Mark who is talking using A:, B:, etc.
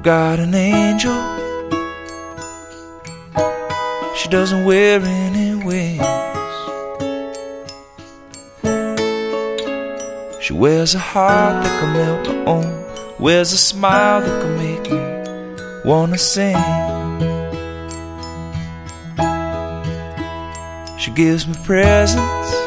A: got an angel. She doesn't wear any wings. She wears a heart that can melt my own, wears a smile that can make me wanna sing. She gives me presents